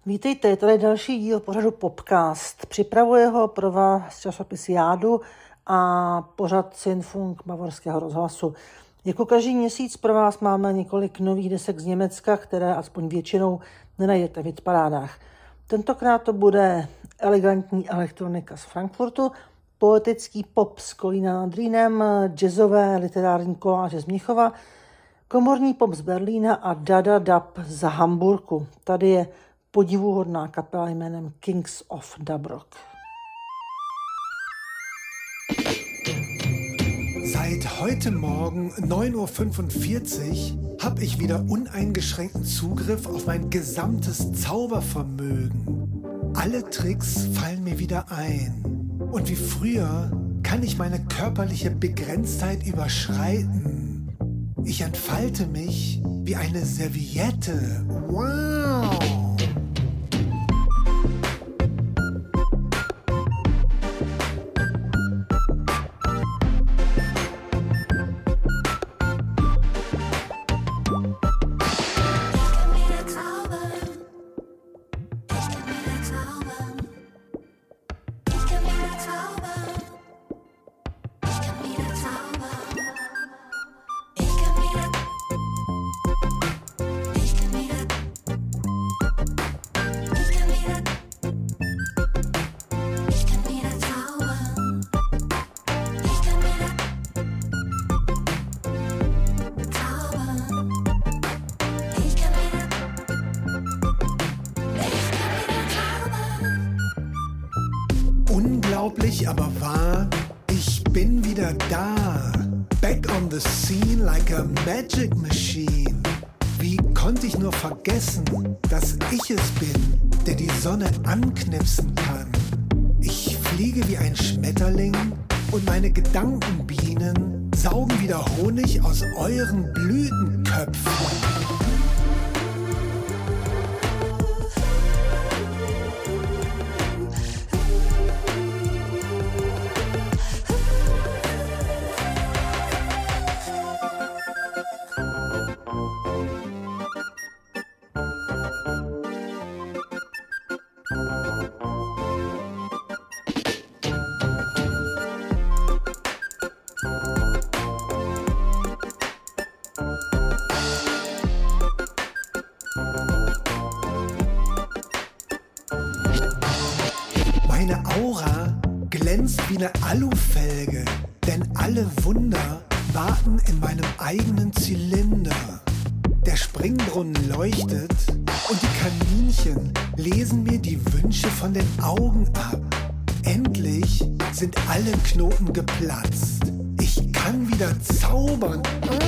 Vítejte, tady další díl pořadu Popcast. Připravuje ho pro vás časopis Jádu a pořad Sinfunk Bavorského rozhlasu. Jako každý měsíc pro vás máme několik nových desek z Německa, které aspoň většinou nenajdete v hitparádách. Tentokrát to bude elegantní elektronika z Frankfurtu, poetický pop z Kolína nad Rýnem, jazzové literární koláže z Mnichova, komorní pop z Berlína a Dada Dub z Hamburku. Tady je podivuhodná kapela jménem Kings of Dabrock. Seit heute Morgen 9:45 Uhr habe ich wieder uneingeschränkten Zugriff auf mein gesamtes Zaubervermögen. Alle Tricks fallen mir wieder ein. Und wie früher kann ich meine körperliche Begrenztheit überschreiten. Ich entfalte mich wie eine Serviette. Wow! Unglaublich, aber wahr, ich bin wieder da. Back on the scene like a magic machine. Wie konnte ich nur vergessen, dass ich es bin, der die Sonne anknipsen kann? Ich fliege wie ein Schmetterling und meine Gedankenbienen saugen wieder Honig aus euren Blütenköpfen. Meine Aura glänzt wie eine Alufelge, denn alle Wunder warten in meinem eigenen Zylinder. Der Springbrunnen leuchtet und die Kaninchen lesen mir die Wünsche von den Augen ab. Endlich sind alle Knoten geplatzt. Ich kann wieder zaubern.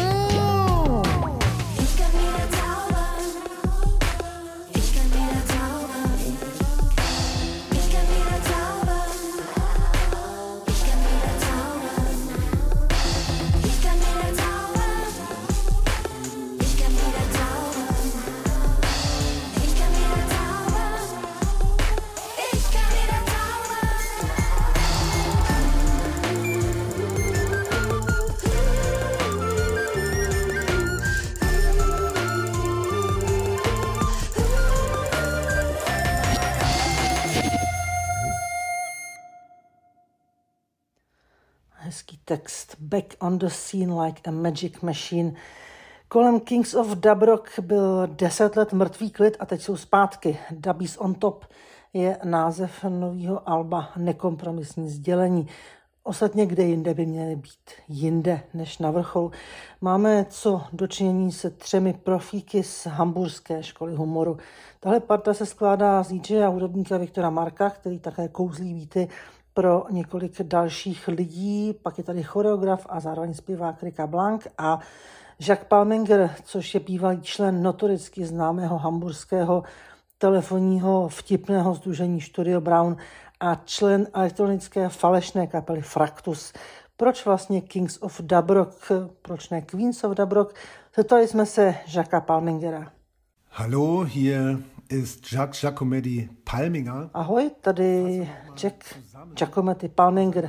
Hezký text. Back on the scene like a magic machine. Kolem Kings of Dabrock byl 10 let mrtvý klid a teď jsou zpátky. Dubbies on top je název nového alba Nekompromisní sdělení. Ostatně kde jinde by měly být jinde než na vrcholu. Máme co dočinění se 3 profíky z hamburské školy humoru. Tahle parta se skládá z DJ a hudebníka Viktora Marka, který také kouzlí beaty pro několik dalších lidí. Pak je tady choreograf a zároveň zpěvák Rika Blank a Jacques Palminger, což je bývalý člen notoricky známého hamburského telefonního vtipného sdružení Studio Brown a člen elektronické falešné kapely Fraktus. Proč vlastně Kings of Dabrock, proč ne Queens of Dabrock? Zeptali jsme se Jacques Palmingera. Hallo, hier ist Jacques Giacometti Palminger. Ahoj, tady Jack Giacometti Palminger.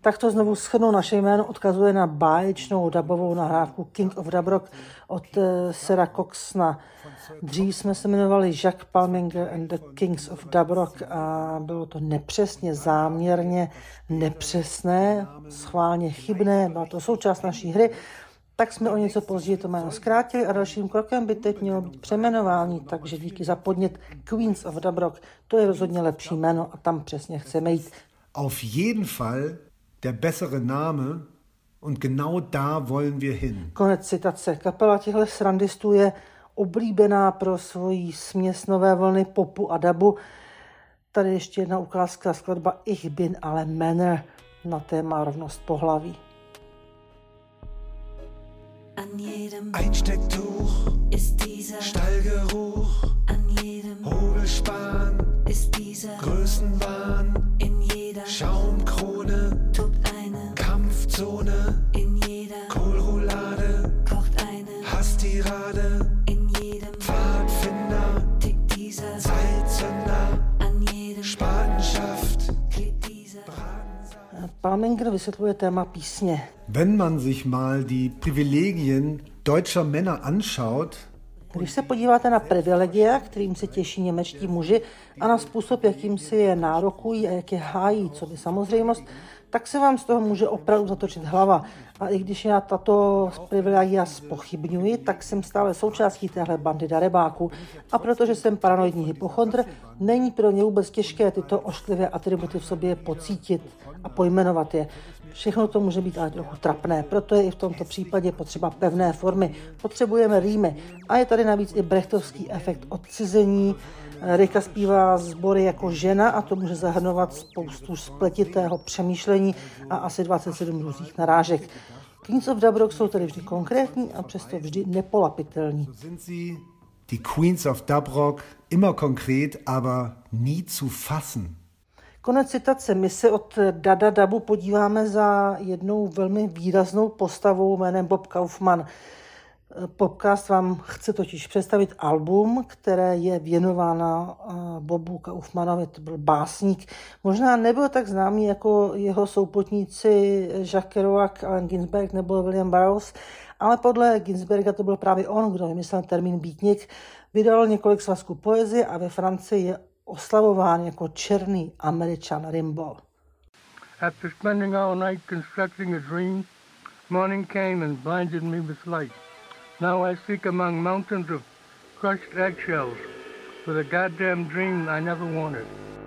Tak to znovu shrnu, naše jméno odkazuje na báječnou dabovou nahrávku King of Dub Rock od Sera Coxna. Dřív jsme se jmenovali Jacques Palminger and the Kings of Dub Rock a bylo to nepřesně, záměrně nepřesné, schválně chybné, byla to součást naší hry, tak jsme o něco později to jméno zkrátili a dalším krokem by teď mělo být přejmenování, takže díky za podnět Queens of Dub Rock, to je rozhodně lepší jméno a tam přesně chceme jít. Auf jeden Fall der bessere Name und genau da wollen wir hin. Konec citace. Kapela těchto srandistů je oblíbená pro svoji směs nové vlny popu a dabu. Tady ještě jedna ukázka skladba Ich bin alle Männer na téma rovnost pohlaví. An jedem Einstecktuch ist dieser Stallgeruch, an jedem Hobelspan ist dieser Größenwahn, in jeder Schaumkrone, tobt eine Kampfzone, in jeder Kohlroulade, kocht eine Hasstirade, in jedem Pfadfinder, tickt dieser Zeitzünder, an jedem Spatenschaft, klebt dieser Palminger vysvětluje téma písně. Wenn man sich mal die Privilegien deutscher Männer anschaut, Když se podíváte na privilegia, kterým se těší němečtí muži a na způsob, jakým si je nárokují a jak je hájí, co by samozřejmost, tak se vám z toho může opravdu zatočit hlava. A i když já tato privilegia zpochybňuji, tak jsem stále součástí téhle bandy darebáků. A protože jsem paranoidní hypochondr, není pro ně vůbec těžké tyto ošklivé atributy v sobě pocítit a pojmenovat je. Všechno to může být ale trochu trapné, proto je i v tomto případě potřeba pevné formy. Potřebujeme rýmy. A je tady navíc i brechtovský efekt odcizení. Rika zpívá sbory jako žena a to může zahrnovat spoustu spletitého přemýšlení a asi 27 různých narážek. Queens of Dub Rock jsou tedy vždy konkrétní a přesto vždy nepolapitelní. sind sie, die Queens of Dub Rock, immer konkret, aber nie zu fassen. Konec citace. My se od Dada Dabu podíváme za jednou velmi výraznou postavou jménem Bob Kaufman. Popcast vám chce totiž představit album, které je věnováno Bobu Kaufmanovi, to byl básník. Možná nebyl tak známý jako jeho souputníci Jacques Kerouac, Allen Ginsberg nebo William Burroughs, ale podle Ginsberga to byl právě on, kdo vymyslel termín beatnik. Vydal několik svazků poezie a ve Francii je oslavován jako černý Američan Rimbaud. After spending all night constructing a dream, morning came and blinded me with light. Now I seek among mountains of crushed eggshells for the goddamn dream I never wanted.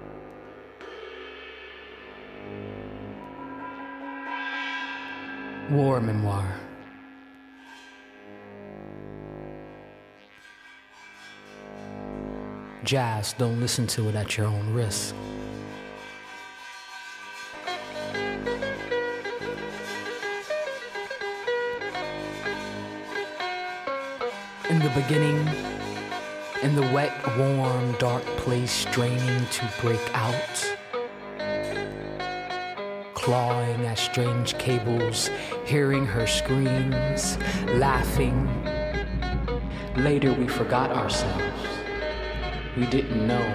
War memoir. Jazz, don't listen to it at your own risk. In the beginning, in the wet, warm, dark place, straining to break out, clawing at strange cables, hearing her screams, laughing. Later we forgot ourselves. We didn't know.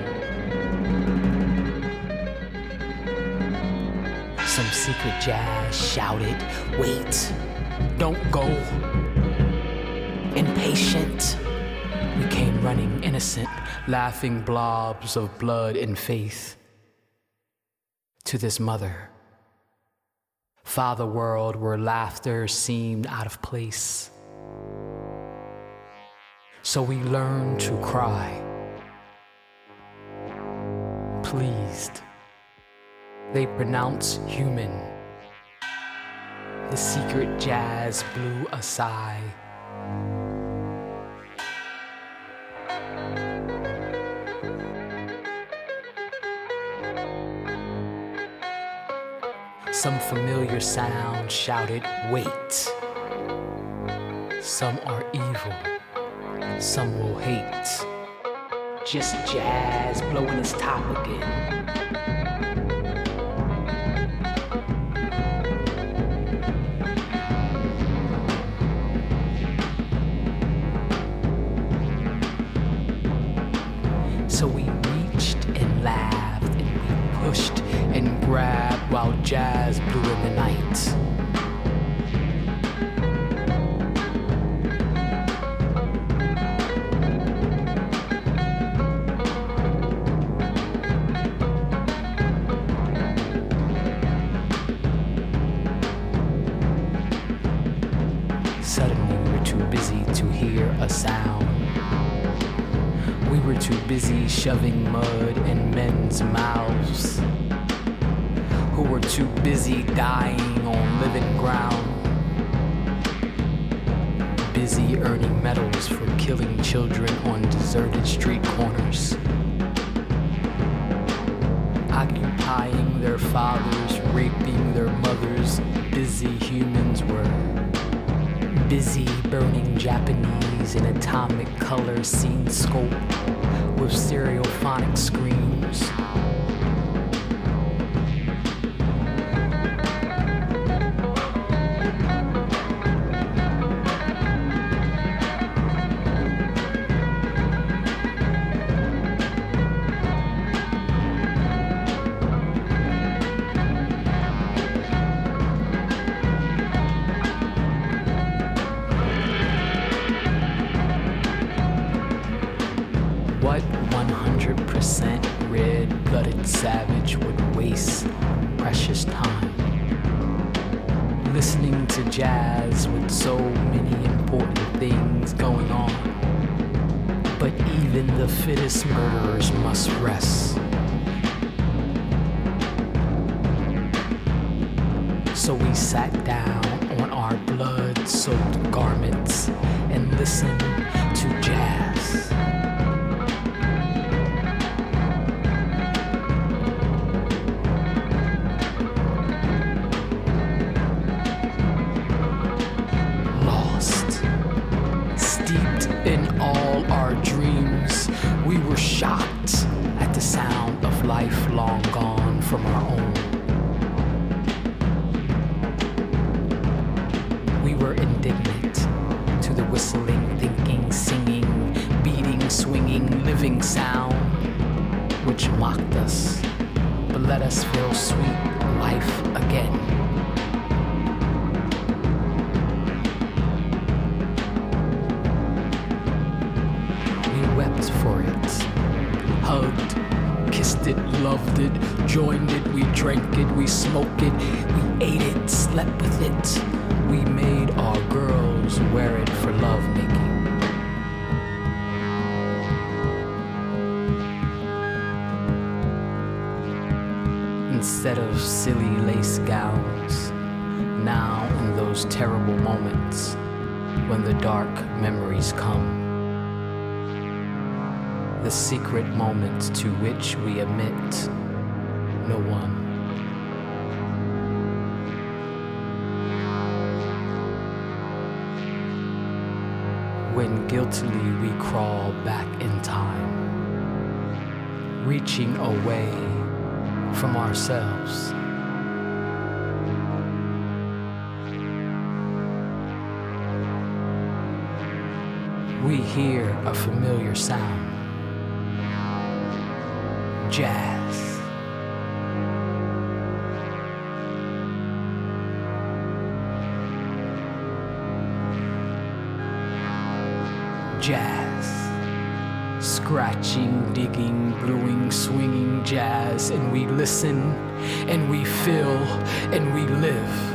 Some secret jazz shouted, "Wait, don't go." Impatient, we came running, innocent, laughing blobs of blood and faith to this mother, father world where laughter seemed out of place. So we learned to cry. Pleased, they pronounce human. The secret jazz blew a sigh. Some familiar sound shouted, "Wait." Some are evil, some will hate. Just jazz blowing its top again. So we reached and laughed and we pushed and grabbed while jazz blew in the night. Suddenly we were too busy to hear a sound. We were too busy shoving mud in men's mouths, who were too busy dying on living ground, busy earning medals for killing children on deserted street corners, occupying their fathers, raping their mothers. Busy humans were busy burning Japanese in atomic color scene scope with stereophonic screams. What 100% red-blooded savage would waste precious time listening to jazz with so many important things going on? But even the fittest murderers must rest. So we sat down on our blood-soaked garments and listened to jazz. In all our dreams, we were shocked at the sound of life long gone from our own. We were indignant to the whistling, thinking, singing, beating, swinging, living sound, which mocked us, but let us feel sweet life again. Wept for it, hugged, kissed it, loved it, joined it, we drank it, we smoked it, we ate it, slept with it. We made our girls wear it for lovemaking. Instead of silly lace gowns, now in those terrible moments when the dark memories come, the secret moment to which we admit no one. When guiltily we crawl back in time, reaching away from ourselves. We hear a familiar sound. Jazz. Jazz. Scratching, digging, bluing, swinging jazz, and we listen, and we feel, and we live.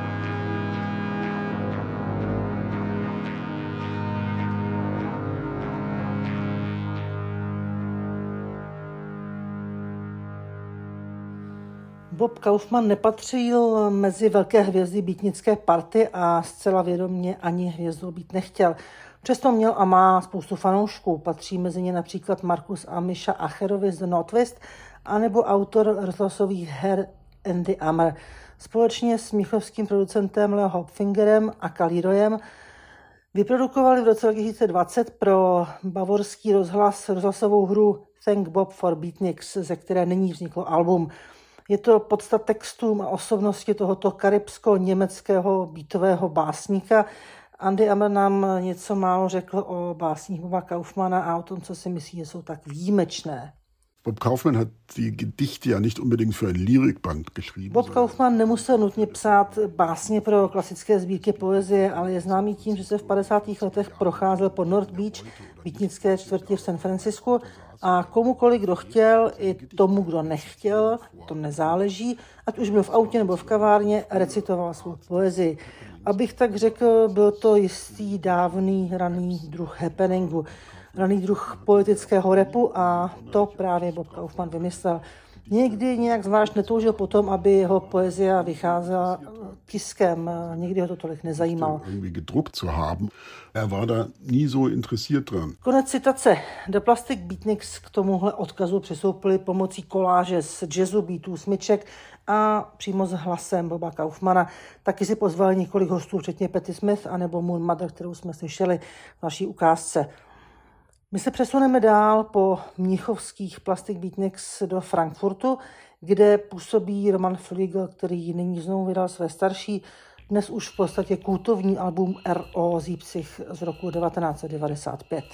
Bob Kaufman nepatřil mezi velké hvězdy beatnické party a zcela vědomě ani hvězdou být nechtěl. Přesto měl a má spoustu fanoušků. Patří mezi ně například Markus a Misha Acherovi z The Northwest anebo autor rozhlasových her Andy Ammer. Společně s mnichovským producentem Leo Hopfingerem a Kalírojem vyprodukovali v roce 2020 pro bavorský rozhlas rozhlasovou hru Thank Bob for Beatniks, ze které nyní vzniklo album. Je to podsta textům a osobnosti tohoto karibsko-německého beatového básníka. Andy Ammer nám něco málo řekl o básních Boba Kaufmana a o tom, co si myslí, že jsou tak výjimečné. Bob Kaufmann hat die Gedichte ja nicht unbedingt für ein Lyrikband geschrieben. Bob Kaufmann nemusel nutně psát básně pro klasické sbírky poezie, ale je známý tím, že se v 50. letech procházel po North Beach, bytnické čtvrti v San Francisku, a komukoliv, kdo chtěl, i tomu, kdo nechtěl, to nezáleží, ať už byl v autě nebo v kavárně, recitoval svou poezii. Abych tak řekl, byl to jistý dávný raný druh happeningu, raný druh politického rapu, a to právě Bob Kaufmann vymyslel. Někdy nějak zvlášť netoužil potom, aby jeho poezia vycházela tiskem. Nikdy ho to tolik nezajímalo. Gedruckt zu haben. Er war da nie so interessiert dran. Konec citace. The Plastic Beatniks k tomuhle odkazu přistoupili pomocí koláže z jazzu, beatů, smyček a přímo s hlasem Boba Kaufmana. Taky si pozvali několik hostů, včetně Patti Smith anebo Moon Mother, kterou jsme slyšeli v naší ukázce. My se přesuneme dál po mnichovských Plastic Beatniks do Frankfurtu, kde působí Roman Flügel, který nyní znovu vydal své starší, dnes už v podstatě kultovní album R.O. Siebzig z roku 1995.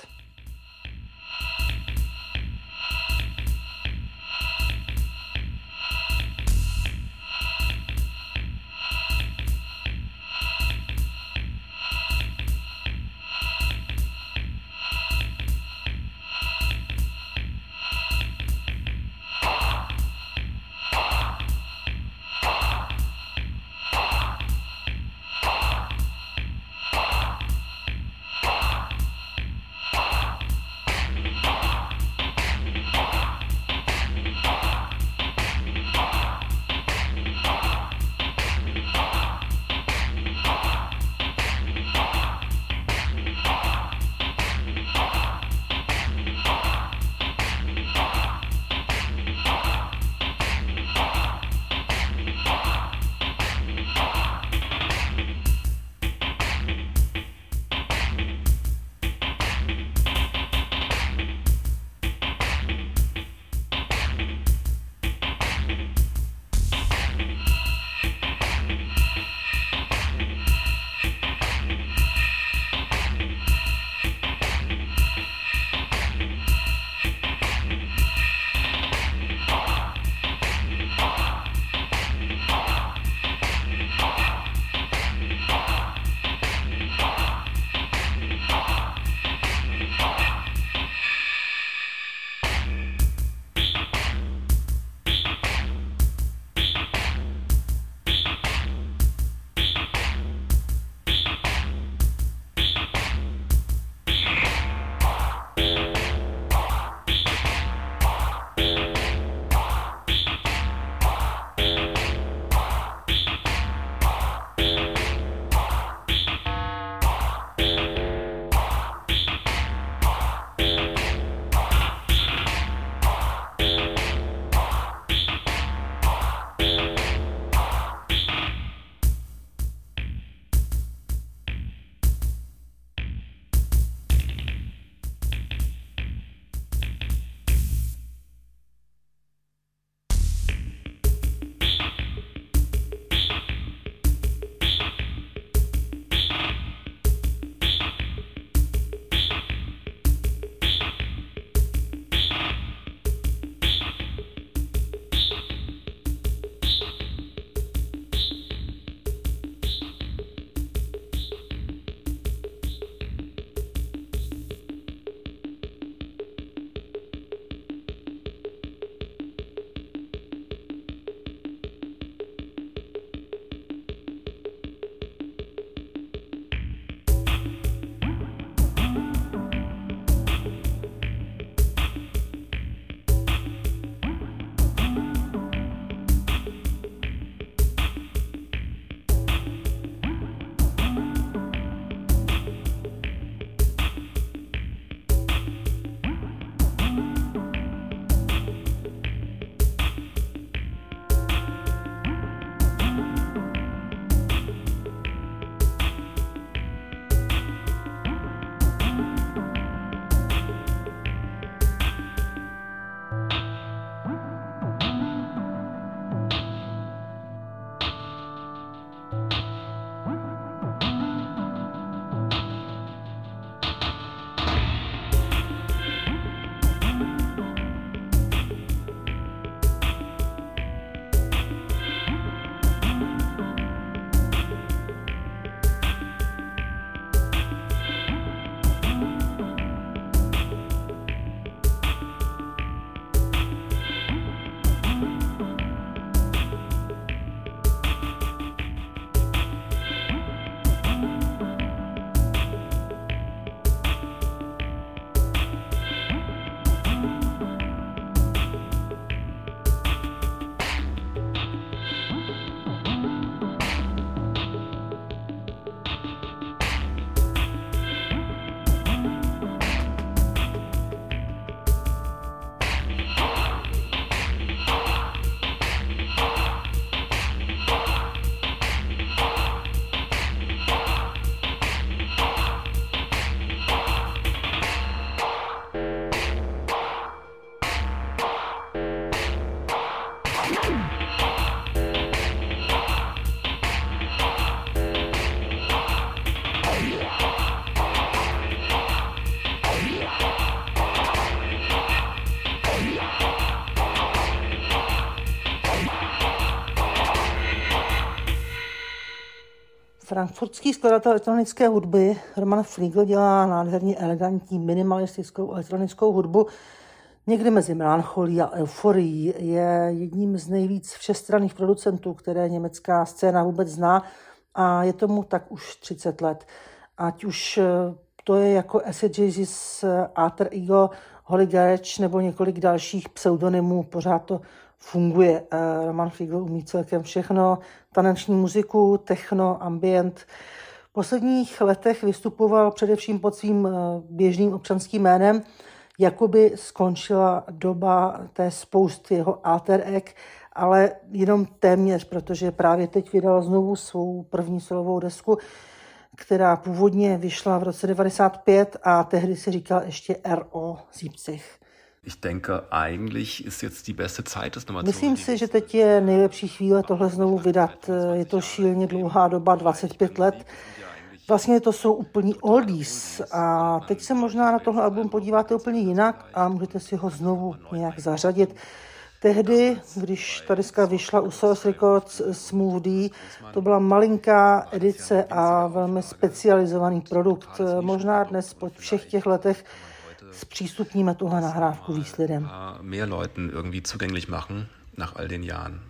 Frankfurtský skladatel elektronické hudby Roman Fliegl dělá nádherně elegantní minimalistickou elektronickou hudbu. Někdy mezi melancholí a euforií, je jedním z nejvíc všestranných producentů, které německá scéna vůbec zná, a je tomu tak už 30 let. Ať už to je jako Acid Jazz's alter ego, Holy Garage nebo několik dalších pseudonymů, pořád to funguje. Roman Fliegl umí celkem všechno, taneční muziku, techno, ambient. V posledních letech vystupoval především pod svým běžným občanským jménem, jakoby skončila doba té spousty jeho alter egg, ale jenom téměř, protože právě teď vydal znovu svou první solovou desku, která původně vyšla v roce 1995 a tehdy se říkal ještě R.O. Siebzig. Ich denke, eigentlich ist jetzt die beste Zeit, das nochmal zu Myslím si, že teď je nejlepší chvíle tohle znovu vydat. Je to šíleně dlouhá doba, 25 let. Vlastně to jsou úplní oldies a teď se možná na tohle album podíváte úplně jinak a můžete si ho znovu nějak zařadit. Tehdy, když ta deska vyšla u Source Records Smooth D, to byla malinká edice a velmi specializovaný produkt. Možná dnes po všech těch letech zpřístupníme tuhle nahrávku víc lidem. Mehr Leuten irgendwie zugänglich machen nach all den Jahren.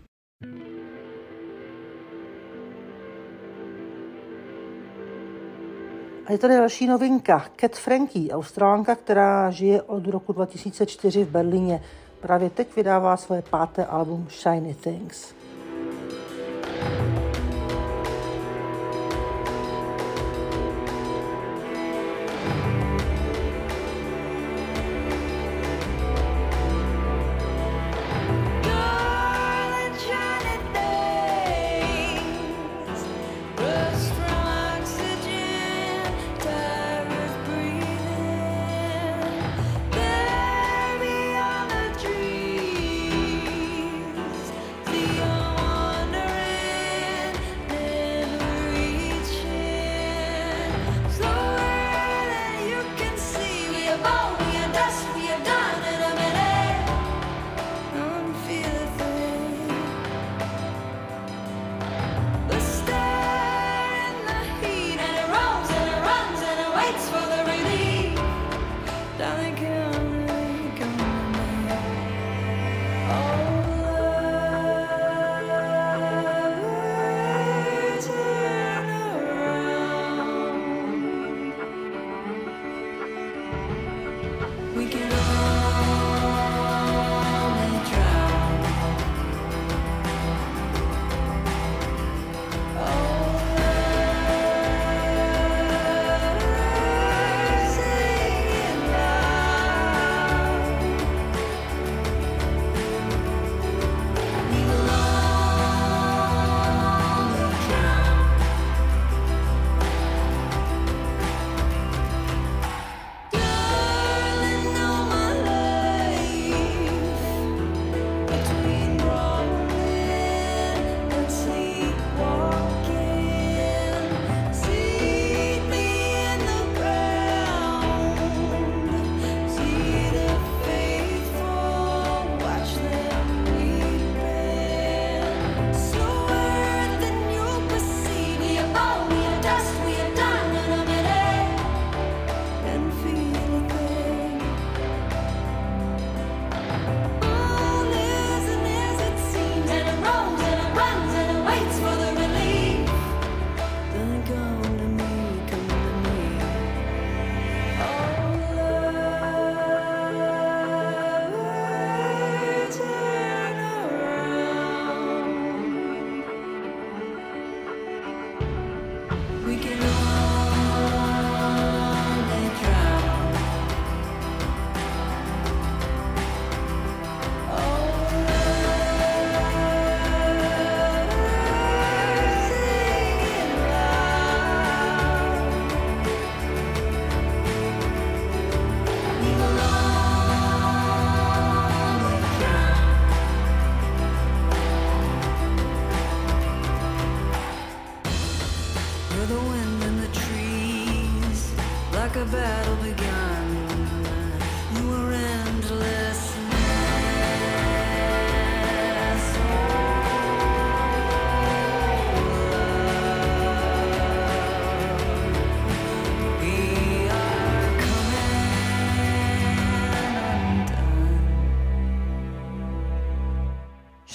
A je tady další novinka. Cat Frankie, Australanka, která žije od roku 2004 v Berlíně. Právě teď vydává svoje 5. album Shiny Things. The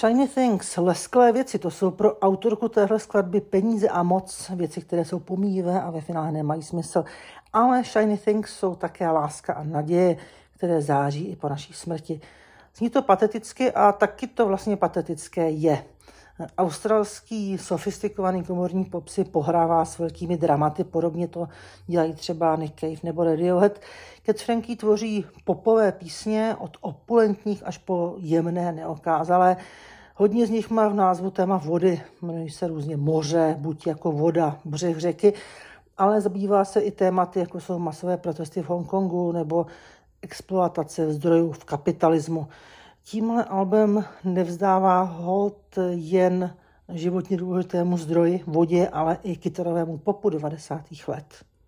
Shiny Things, lesklé věci, to jsou pro autorku téhle skladby peníze a moc, věci, které jsou pomíjivé a ve finále nemají smysl. Ale Shiny Things jsou také láska a naděje, které září i po naší smrti. Zní to pateticky a taky to vlastně patetické je. Australský sofistikovaný komorní pop si pohrává s velkými dramaty, podobně to dělají třeba Nick Cave nebo Radiohead. Cats Frankie tvoří popové písně od opulentních až po jemné, neokázalé. Hodně z nich má v názvu téma vody, jmenují se různě moře, buď jako voda, břeh řeky, ale zabývá se i tématy, jako jsou masové protesty v Hongkongu nebo exploatace zdrojů v kapitalismu. Tímhle albem nevzdává hold jen životně důležitému zdroji, vodě, ale i kytarovému popu 90. let.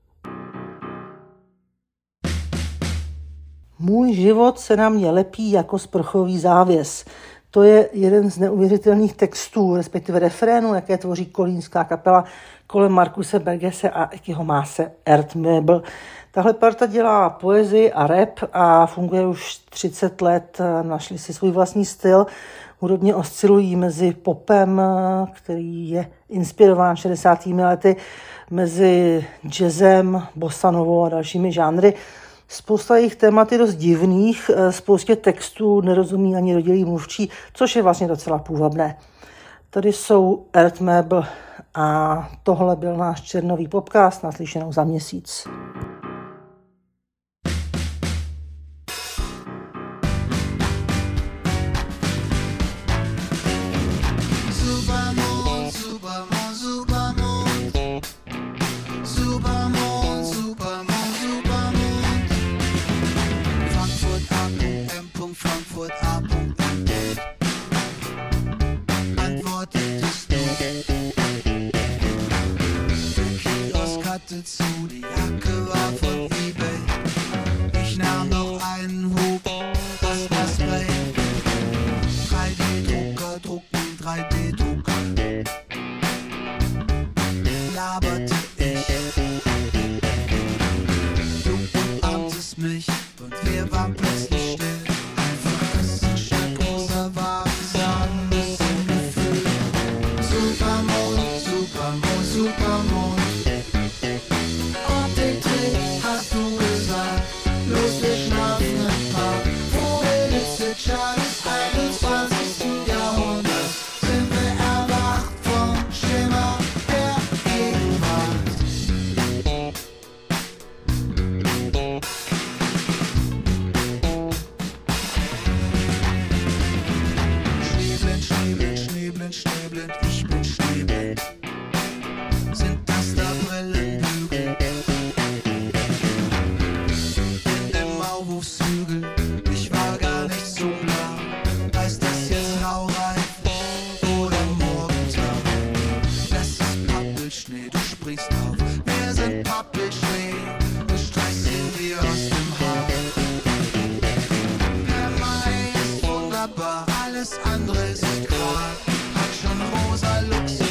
Můj život se na mě lepí jako sprchový závěs. To je jeden z neuvěřitelných textů, respektive refrénů, jaké tvoří kolínská kapela kolem Markuse Bergese a Eckyho Maase Earth Mabel. Tahle parta dělá poezii a rap a funguje už 30 let. Našli si svůj vlastní styl. Hudobně oscilují mezi popem, který je inspirován 60. lety, mezi jazzem, bossanovou a dalšími žánry. Spousta jejich témat je dost divných, spoustě textů nerozumí ani rodilý mluvčí, což je vlastně docela půvabné. Tady jsou Earth Mabel a tohle byl náš černový popcast, naslyšenou za měsíc. Zu, die Jacke war von eBay. Ich nahm noch einen Hub, das Spray. 3D-Drucker drucken 3D-Drucker. Laberte ich. Du umarmtest mich und wir waren plötzlich still. Einfach ein Stück großer Wagen, bisschen Gefühl. Supermond, Supermond, Supermond. Hast du gesagt, los wir schlafen ein paar Vogelgezwitscher des 21. Jahrhunderts, sind wir erwacht vom Schimmer der Gegenwart. Schneeblind, Schneeblind, Schneeblind, Schneeblind, ich bin Schneeblind. Sind das da Brillenbügel? Ich war gar nicht so nah. Heißt das jetzt Raureif oder Morgentau? Das ist Pappelschnee, du springst auf. Wir sind Pappelschnee, du streichst ihn dir aus dem Haar. Der Mai ist wunderbar, alles andere ist grad. Hat schon rosa Luchse